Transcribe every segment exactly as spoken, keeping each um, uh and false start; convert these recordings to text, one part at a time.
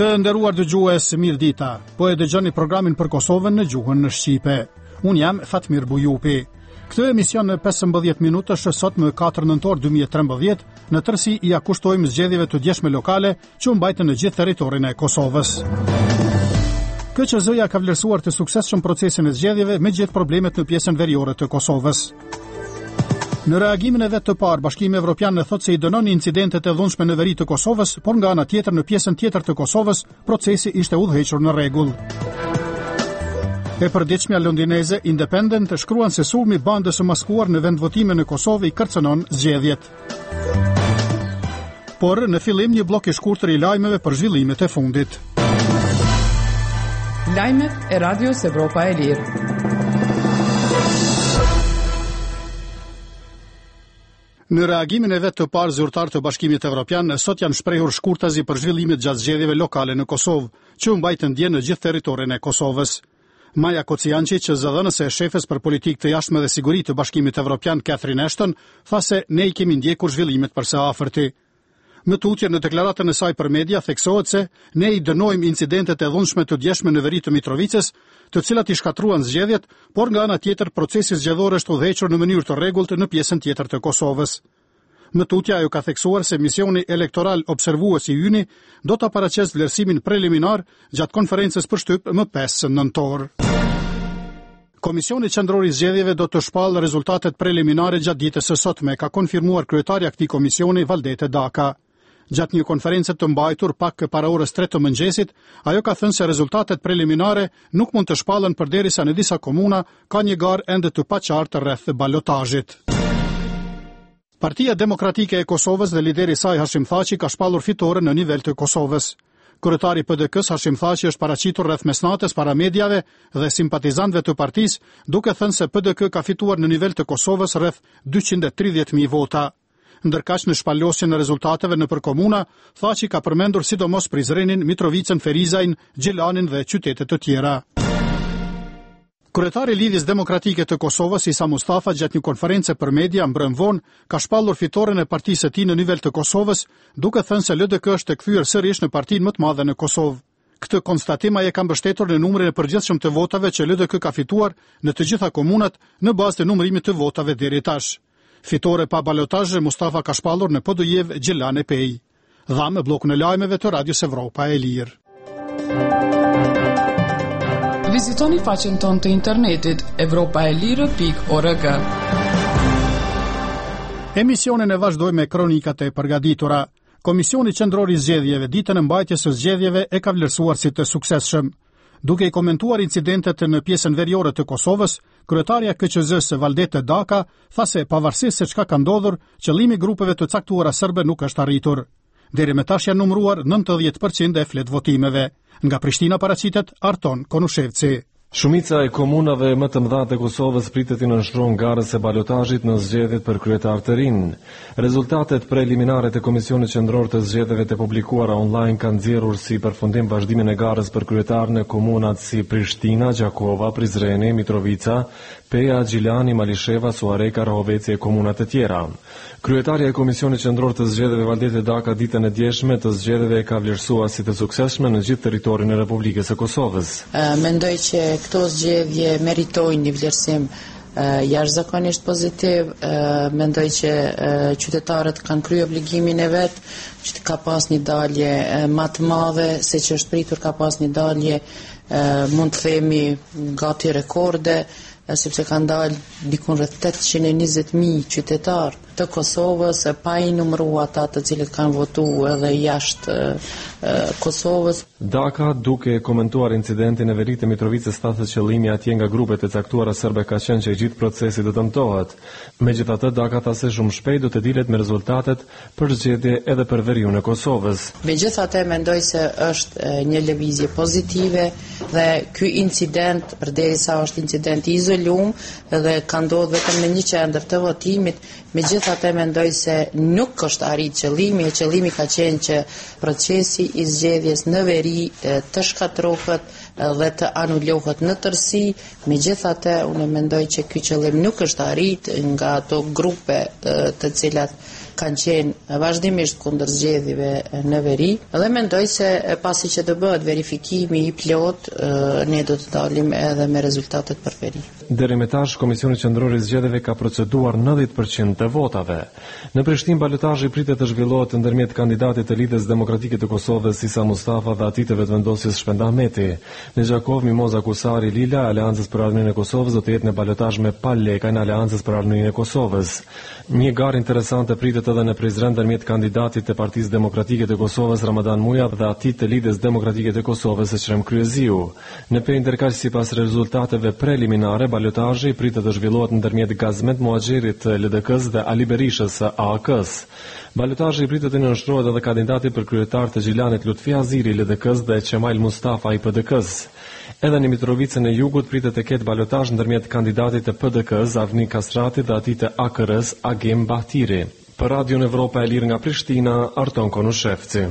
Të nderuar dëgjues, mirë dita. Po e dëgjoni programin për Kosovën në gjuhën në shqipe. Unë jam Fatmir Bujupi. Këtë emision në pesëmbëdhjetë minutash sot më katër nëntor dy mijë e trembëdhjetë, në tërësi i akushtojmë zgjedhjeve të djeshme lokale që u mbajtën në gjithë territorin e Kosovës. K Q Z-ja ka vlerësuar të suksesshëm procesin e zgjedhjeve me gjithë problemet në pjesën veriore të Kosovës. Në reagimin e vet të parë, Bashkimi Evropian e thotë se i dënon incidentet e dhunshme në veri të Kosovës, por nga ana tjetër në pjesën tjetër të Kosovës, procesi ishte udhëhequr në rregull. E përditshmja londineze Independent shkruan se sulmi i bandës së maskuar në vendvotime në Kosovë i kërcënon zgjedhjet. Por në fillim një blok i shkurtër i lajmeve për zhvillimet e fundit. Lajmet e Radios Evropa e Lirë. Në reagimin e vet të parë, zyrtarët të Bashkimit Evropian sot janë shprehur shkurtazi për zhvillimet gjatë zgjedhjeve lokale në Kosovë, që u mbajtën dje në gjithë territorin e Kosovës. Maja Kociançi, që zëdhënëse e shefes për politikë të jashtme dhe siguri të Bashkimit Evropian Catherine Ashton, tha se ne i kemi ndjekur zhvillimet për së afërti. Më tutje në deklaratën e saj për media theksohet se ne i dënojmë incidentet e dhunshme të djeshme në veri të Mitrovicës, të cilat i shkatruan zgjedhjet, por nga ana tjetër procesi zgjedhor është udhëhequr në mënyrë të rregullt në pjesën tjetër të Kosovës. Më tutje ajo ka theksuar se misioni elektoral observues i yni do ta paraqesë vlerësimin preliminar gjatë konferencës për shtyp më pesë nëntor. Komisioni qendror i zgjedhjeve do të shpallë rezultatet preliminare gjatë ditës së sotme, ka konfirmuar kryetaria e këtij komisioni Valdete Daka. Gjatë një konferencë të mbajtur pak para orës tre të mëngjesit, ajo ka thënë se rezultatet preliminare nuk mund të shpallen përderisa në disa komuna ka një garë ende të paqartë rreth balotazhit. Partia Demokratike e Kosovës dhe lideri i saj Hashim Thaçi ka shpallur fitore në nivel të Kosovës. Kryetari P D K-s Hashim Thaçi është paraqitur rreth mesnatës para mediave dhe simpatizantëve të partisë, duke thënë se P D K ka fituar në nivel të Kosovës rreth dyqind e tridhjetë mijë vota. Ndërkaq në shpalosjen e rezultateve nëpër komuna, Thaçi ka përmendur sidomos Prizrenin, Mitrovicën, Ferizajin, Gjilanin dhe qytete të tjera. Kryetari i Lidhjes Demokratike të Kosovës Isa Mustafa gjatë një konference për media mbrëm vonë ka shpallur fitoren e partisë së tij në nivel të Kosovës, duke thënë se L D K është e kthyer sërish në partinë më të madhe në Kosovë. Këtë konstatim ai e ka mbështetur në numrin e përgjithshëm të votave që L D K ka fituar në të gjitha komunat në bazë të numërimit të votave deri tash. Fitore pa balotazh, Mustafa ka shpallur në Podujev, Gjilan e Pej. Dha me bllokun e lajmeve të Radios Evropa e Lirë. Vizitoni faqen tonë të internetit evropa e lirë pikë org. Emisionin e vazhdoj me kronikat e përgatitura. Komisioni qendror i zgjedhjeve ditën e mbajtjes së zgjedhjeve e ka vlerësuar si të suksesshëm. Duke i komentuar incidentet në pjesën veriore të Kosovës, kryetaria K Q Z-s Valdete Daka tha se pavarësisht se çka ka ndodhur, qëllimi i grupeve të caktuara serbe nuk është arritur. Deri më tash janë numëruar nëntëdhjetë përqind e flet votimeve. Nga Prishtina paraqitet Arton Konushevci. Shumica e komunave më të mëdha të Kosovës pritet të nënshtrohen garës së balotazhit në zgjedhjet për kryetar të rinj. Rezultatet preliminare të Komisionit Qendror të Zgjedhjeve të publikuara online kanë nxjerrur si përfundim vazhdimin e garës për kryetar në komunat si Prishtina, Gjakova, Prizreni, Mitrovica, Peja, Gjilani, Malisheva, Suareka, Rahoveci e komuna të tjera. Kryetaria e Komisionit Qendror të Zgjedhjeve Valdete Daka ditën e djeshme të zgjedhjeve e ka vlerësuar si të suksesshme në gjithë territorin e Republikës së Kosovës. Uh, mendoj që këto zgjedhje meritojnë një vlerësim uh, jashtëzakonisht pozitiv. Uh, mendoj që uh, qytetarët kanë kryer obligimin e vet, që ka pas një dalje uh, më të madhe se që është pritur, ka pas një dalje uh, mund të themi gati rekorde, sepse kanë dalë dikun rreth tetëqind e njëzet mijë qytetar të Kosovës, pa i numëruar ata të cilët kanë votuar edhe jashtë Kosovës. Daka, duke komentuar incidentin e verit të Mitrovicës, tha se qëllimi atje nga grupet e caktuara serbe ka qenë që i gjithë procesi do dëmtohet. Megjithatë, Daka tha se shumë shpejt do të dilet me rezultatet për zgjedhje edhe për veriun e Kosovës. Megjithatë, mendoj se është një lëvizje pozitive dhe ky incident, përderisa është incident i izolum dhe ka ndodhur vetëm në një qendër të votimit, megjithatë mendoj se nuk është arrit qëllimi, e qëllimi ka qenë që procesi i zgjedhjes në veri të shkatrohet dhe të anulohet në tërësi. Megjithatë, unë mendoj që ky qëllim nuk është arrit nga ato grupe të cilat kanë qenë vazhdimisht kundër zgjedhjeve në veri dhe mendoj se pasi që të bëhet verifikimi i plot, ne do të dalim edhe me rezultatet për veri. Deri me tash, Komisioni Qendror i Zgjedhjeve ka proceduar nëntëdhjetë përqind të votave. Në Prishtinë balotazhi pritet të zhvillohet ndërmjet kandidatit të Lidhjes Demokratike të Kosovës Isa Mustafa dhe atij të vetëvendosjes Shpend Ahmeti. Në Gjakov Mimoza Kusari Lila, Aleancës për Armërinë e Kosovës, do të jetë në balotazh me Pal Lekaj në Aleancës për Armërinë e Kosovës. Një garë interesante pritet edhe në Prizren ndërmjet kandidatit të Partisë Demokratike të Kosovës Ramadan Muja dhe atij të Lidhjes Demokratike të Kosovës Ekrem Kryeziu. Në ndërkaq sipas rezultateve preliminare, balotazhi pritet të zhvillohet ndërmjet Gazmet Muhaxherit të L D K-s dhe Ali Berishës së A A K-s. Balotazhi pritet të nënshtrohet edhe kandidati për kryetar të Gjilanit Lutfi Aziri L D K-s dhe Qemail Mustafa i P D K-s. Edhe në Mitrovicën e Jugut pritet të ketë balotazh ndërmjet kandidatit të P D K-s Avni Kasrati dhe atij të A K R-s Agim Bahtiri. Për Radion Evropa e Lirë nga Prishtina, Arton Konushevci.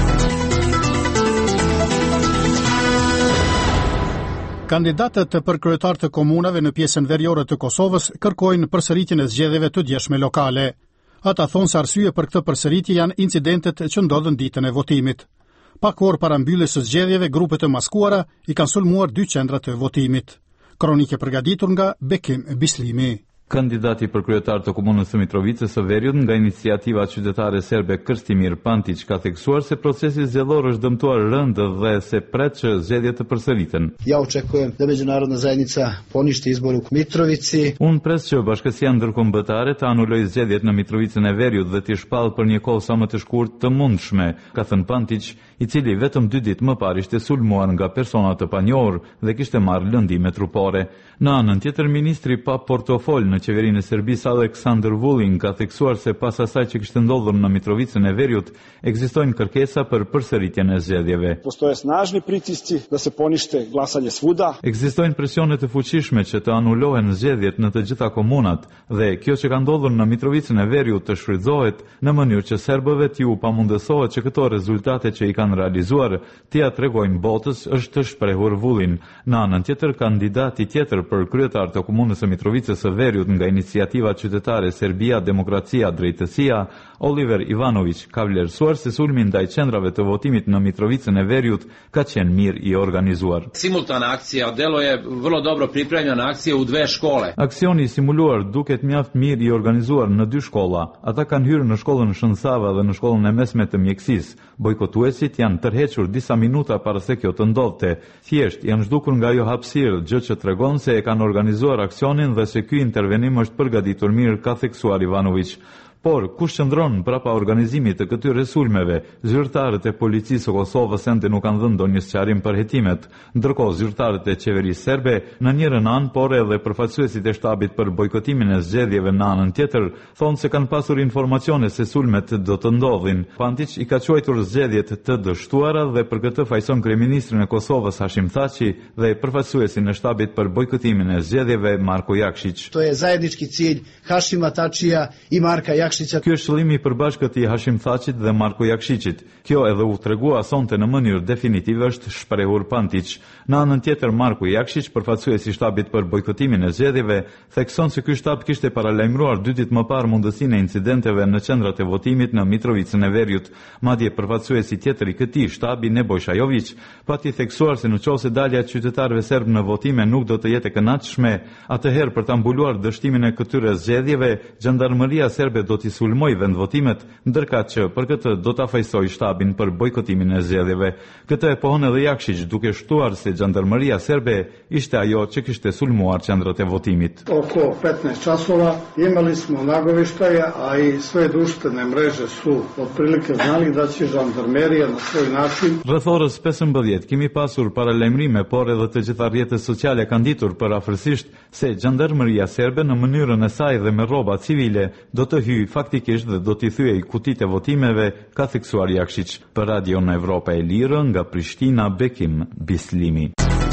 Kandidatët të përkryetar të komunave në pjesën veriore të Kosovës kërkojnë përsëritjen e zgjedhjeve të djeshme lokale. Ata thonë se arsye për këtë përsëritje janë incidentet që ndodhen ditën e votimit. Pak orë para mbylljes së zgjedhjeve, grupet e maskuara i kanë sulmuar dy qendra të votimit. Kronike përgatitur nga Bekim Bislimi. Kandidati për kryetar të komunës së Mitrovicës së Veriut nga iniciativa qytetare serbe Krstimir Pantić ka theksuar se procesi zgjedhor është dëmtuar rënd dhe se pret që zgjedhjet të përsëriten. Ja očekujem da međunarodna zajednica poništi izbore u Mitrovici. Unë pres që bashkësia ndërkombëtare të anulojë zgjedhjet në Mitrovicën e Veriut dhe t'i shpallë për një kohë sa më të shkurt të mundshme, ka thënë Pantić, i cili vetëm dy ditë më parë ishte sulmuar nga persona të panjohur dhe kishte marrë lëndime trupore. Në anën tjetër, ministri pa portofol në qeverinë e Serbisë Aleksandar Vulin ka theksuar se pas asaj që kishte ndodhur në Mitrovicën e Veriut, ekzistojnë kërkesa për përsëritjen e zgjedhjeve. Postoje snažni pritisci da se ponište glasanje svuda. Ekzistojnë presione të fuqishme që të anulohen zgjedhjet në të gjitha komunat dhe kjo që ka ndodhur në Mitrovicën e Veriut të shfrytëzohet në mënyrë që serbëve t'ju pamundësohet që këto rezultate që i kanë realizuar t'ia tregojnë botës, është të shprehur Vulin. Në anën tjetër, kandidati tjetër për kryetar të komunës së Mitrovicës së Veriut nga iniciativa qytetare Serbia, Demokracia, Drejtësia, Oliver Ivanović, ka vlerësuar se sulmi ndaj qendrave të votimit në Mitrovicën e Veriut ka qenë mirë i organizuar. Simultana akcija delo je vrlo dobro pripremljena akcija u dve škole. Aksioni i simuluar duket mjaft mirë i organizuar në dy shkolla. Ata kanë hyrë në shkollën Shënsava dhe në shkollën e mesme të mjekësisë. Bojkotuesit janë tërhequr disa minuta para se kjo të ndodhte. Thjesht janë zhdukur nga ajo hapësirë, gjë që tregon se e kanë organizuar aksionin dhe se ky intervenim është përgatitur mirë, ka theksuar Ivanović. Por, kush qëndron brapa organizimit të këtyre sulmeve, zyrtarët e policisë së Kosovës ende nuk kanë dhënë ndonjë sqarim për hetimet, ndërkohë zyrtarët e qeverisë serbe në njërin anë, por edhe përfaqësuesit e shtabit për bojkotimin e zgjedhjeve në anën tjetër, thonë se kanë pasur informacione se sulmet do të ndodhin. Pantić i ka quajtur zgjedhjet të dështuara dhe për këtë fajson kryeministrin e Kosovës Hashim Thaçi dhe përfaqësuesin e shtabit për bojkotimin e zgjedhjeve Marko Jakšić. To je zajednički cilj Hashima Thaçija i Marka Jakšića. Ky është qëllimi i përbashkët i Hashim Thaçit dhe Marko Jakšićit. Kjo edhe u tregua sonte në mënyrë definitive, është shprehur Pantić. Në anën tjetër, Marko Jakšić, përfaqësuesi i shtabit për bojkotimin e zgjedhjeve, thekson se ky shtab kishte paralajmëruar dy ditë më parë mundësinë e incidenteve në qendrat e votimit në Mitrovicën e Veriut. Madje përfaqësuesi tjetër i këtij shtabi, Nebojša Jović, pati theksuar se nëse dalja e qytetarëve serb në votime nuk do të jetë e kënaqshme, atëherë për ta mbuluar dështimin e këtyre zgjedhjeve, Gjandarmeria serbe do t'i sulmoj vendvotimet, ndërkaq që për këtë do ta fajsoj shtabin për bojkotimin e zgjedhjeve. Këtë e pohon edhe Jakšić, duke shtuar se Gjandarmeria serbe ishte ajo që kishte sulmuar qendrat e votimit. Oko petnaest časova imali smo nagoveštaje, a i sve društvene mreže su otprilike znali da će Žandarmerija na svoj način. Rreth orës pesëmbëdhjetë kemi pasur paralajmërime, por edhe të gjitha rrjetet sociale kanë ditur për afërsisht se Gjandarmeria serbe në mënyrën e saj dhe me rroba civile do të hyjë faktikisht dhe do t'i thyej kutitë e votimeve, ka theksuar Jakšić. Për Radion Evropa e Lirë nga Prishtina, Bekim Bislimi.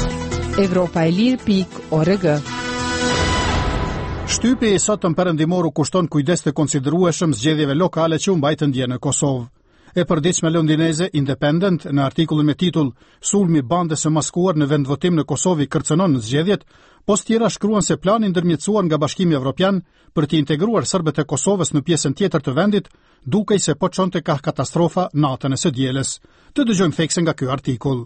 Evropa e Lirë pikë org. Shtypi i sotëm perëndimor u kushton kujdes të konsiderueshëm zgjedhjeve lokale që u mbajtën dje në Kosovë. E përditshme londineze Independent në artikullin me titull "Sulmi bandës së maskuar në vendvotim në Kosovë kërcënon në zgjedhjet", Post tjera shkruan se plani ndërmjetësuar nga Bashkimi Evropian për të integruar serbët e Kosovës në pjesën tjetër të vendit, dukej se po çonte ka katastrofa natën e së dielës. Të dëgjojmë thekse nga ky artikull.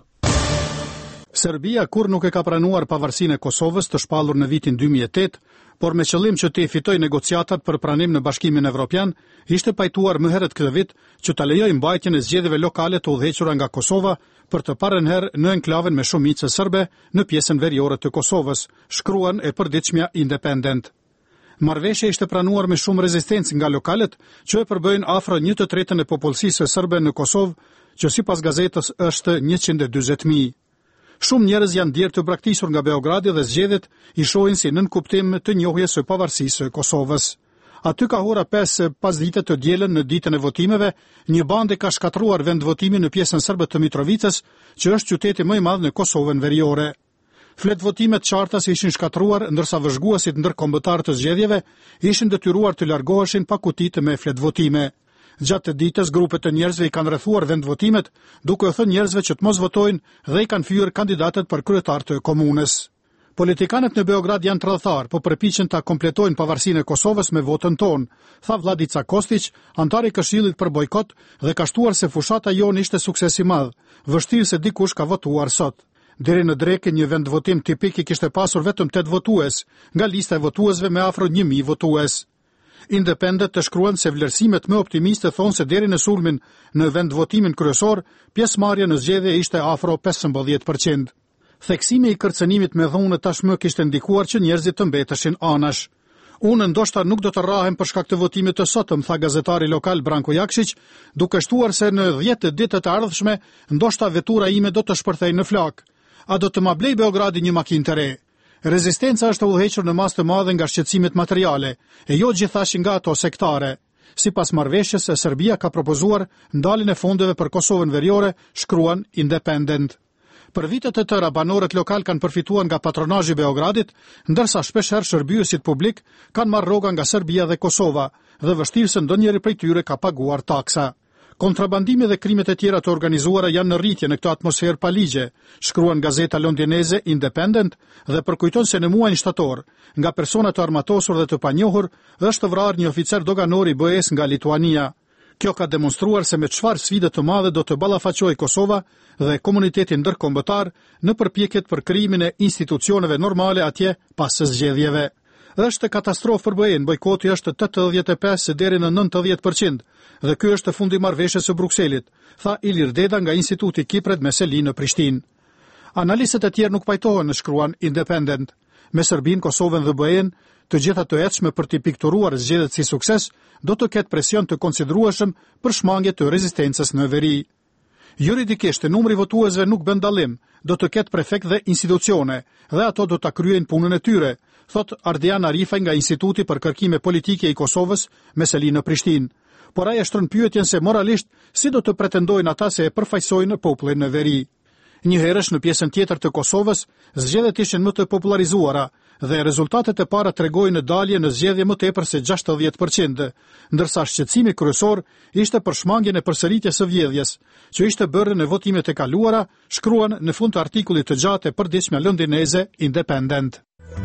Serbia kur nuk e ka pranuar pavarësinë e Kosovës të shpallur në vitin dy mijë e tetë, por me qëllim që të e fitoj negociatat për pranim në Bashkimin Evropian, ishte pajtuar më herët këtë vit që ta lejojë mbajtjen e zgjedhjeve lokale të udhëhequra nga Kosova për të parën herë në enklaven me shumicë serbe në pjesën veriore të Kosovës, shkruan e përditshmja Independent. Marrëveshja ishte pranuar me shumë rezistencë nga lokalët, që e përbëjnë afro një të tretën e popullsisë serbe në Kosovë, që sipas gazetës është njëqind e dyzet mijë. Shumë njerëz janë djerë të braktisur nga Beogradi dhe zgjedhjet i shohin si nën kuptim të njohjes së pavarësisë së Kosovës. Aty ka hora pesë pas ditët të dielën në ditën e votimeve, një bande ka shkatruar vendvotimin në pjesën serbe të Mitrovicës, që është qyteti më i madh në Kosovën veriore. Flet votimet qartas ishin shkatruar, ndërsa vëzhguesit ndërkombëtar të zgjedhjeve ishin detyruar të largoheshin pa kuti me flet votime. Gjatë të ditës, grupe të njerëzve i kanë rrethuar vendvotimet, duke u thënë njerëzve që të mos votojnë dhe i kanë fyer kandidatët për kryetar të komunës. Politikanët në Beograd janë tradhtar, po përpiqen ta kompletojnë pavarësinë e Kosovës me votën tonë, tha Vladica Kostić, antar i Këshillit për bojkot, dhe ka shtuar se fushata jonë ishte sukses i madh, vështirë se dikush ka votuar sot. Deri në Drekë një vendvotim tipik i kishte pasur vetëm tetë votues, nga lista e votuesve me afro një mijë votues. Independent të shkruan se vlerësimet më optimiste thonë se deri në sulmin në vendvotimin kryesor, pjesëmarrja në zgjedhje ishte afro pesëmbëdhjetë përqind. Theksimi i kërcënimit me dhunë tashmë kishte ndikuar që njerëzit të mbeteshin anash. Unë ndoshta nuk do të rrahem për shkak të votimit të sotëm, tha gazetari lokal Branko Jakšić, duke shtuar se në dhjetë ditët e ardhshme ndoshta vetura ime do të shpërthej në flak. A do të ma blej Beogradi një makinë të re? Rezistenca është udhëhequr në masë të madhe nga shqetësimet materiale, e jo gjithashtu nga ato sektare. Sipas marrëveshjes, Serbia ka propozuar ndaljen e fondeve për Kosovën veriore, shkruan Independent. Për vite të tëra, banorët lokal kanë përfituar nga patronazhi i Beogradit, ndërsa shpeshherë shërbyesit publik kanë marrë rroga nga Serbia dhe Kosova, dhe vështirë se ndonjëri prej tyre ka paguar taksa. Kontrabandimi dhe krimet e tjera të organizuara janë në rritje në këtë atmosferë pa ligje, shkruan gazeta londineze Independent dhe përkujton se në muajin shtator, nga persona të armatosur dhe të panjohur, është vrarë një oficer doganor i B E S nga Lituania. Kjo ka demonstruar se me çfarë sfide të mëdha do të ballafaqojë Kosova dhe komuniteti ndërkombëtar në përpjekjet për krijimin e institucioneve normale atje pas së zgjedhjeve. Është katastrofë për B E-n, bojkoti është tetëdhjetë e pesë deri në nëntëdhjetë përqind, dhe ky është fundi marrëveshjes së Brukselit, tha Ilir Deda nga Instituti Kipret me seli në Prishtinë. Analistët e tjerë nuk pajtohen, shkruan Independent. Me Serbinë, Kosovën dhe B E-n, të gjitha të ecshme për të pikturuar zgjedhjet si sukses, do të ketë presion të konsiderueshëm për shmangje të rezistencës në veri. Juridikisht, numri votuesve nuk bën dallim, do të ketë prefekt dhe institucione, dhe ato do ta kryejnë punën e tyre, thot Ardian Arifaj nga Instituti për Kërkime Politike i Kosovës me seli në Prishtinë. Por ai e shtron pyetjen se moralisht si do të pretendojnë ata se e përfaqësojnë popullin në veri. Një herësh në pjesën tjetër të Kosovës, zgjedhjet ishin më të popularizuara dhe rezultatet e para tregojnë dalje në zgjedhje më tepër se gjashtëdhjetë përqind, ndërsa shqetësimi kryesor ishte për shmangjen e përsëritjes së vjedhjes, që ishte bërë në votimet e kaluara, shkruan në fund të artikullit të gjatë e përditshme londineze Independent.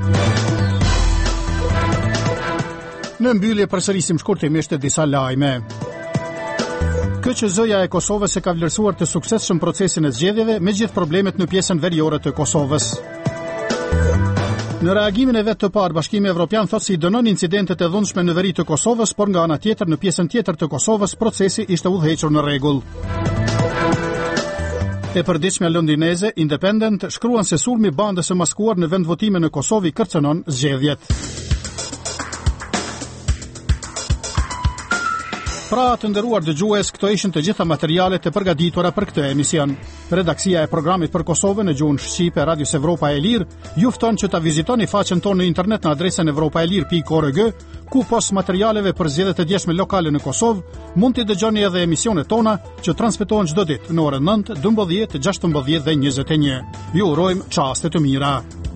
Në mbyllje përsërisim shkurtimisht disa lajme. K Q Z-ja e Kosovës e ka vlerësuar të suksesshëm procesin e zgjedhjeve me gjithë problemet në pjesën veriore të Kosovës. Në reagimin e vet të parë, Bashkimi Evropian thotë se i dënon incidentet e dhunshme në veri të Kosovës, por nga ana tjetër në pjesën tjetër të Kosovës procesi ishte udhëhequr në rregull. E përditshmja londineze Independent shkruan se sulmi bandës së maskuar në vendvotime në Kosovë kërcënon zgjedhjet. Pra të nderuar dëgjues, këto ishin të gjitha materialet e përgatitura për këtë emision. Redaksia e programit për Kosovën në gjuhën shqipe Radios Evropa e Lirë ju fton që ta vizitoni faqen tonë në internet në adresën evropaelir pikë org, ku pos materialeve për zgjedhjet e djeshme lokale në Kosovë mund t'i dëgjoni edhe emisionet tona që transmetohen çdo ditë në orën nëntë, dymbëdhjetë, gjashtëmbëdhjetë dhe njëzet e një. Ju urojmë çaste të mira.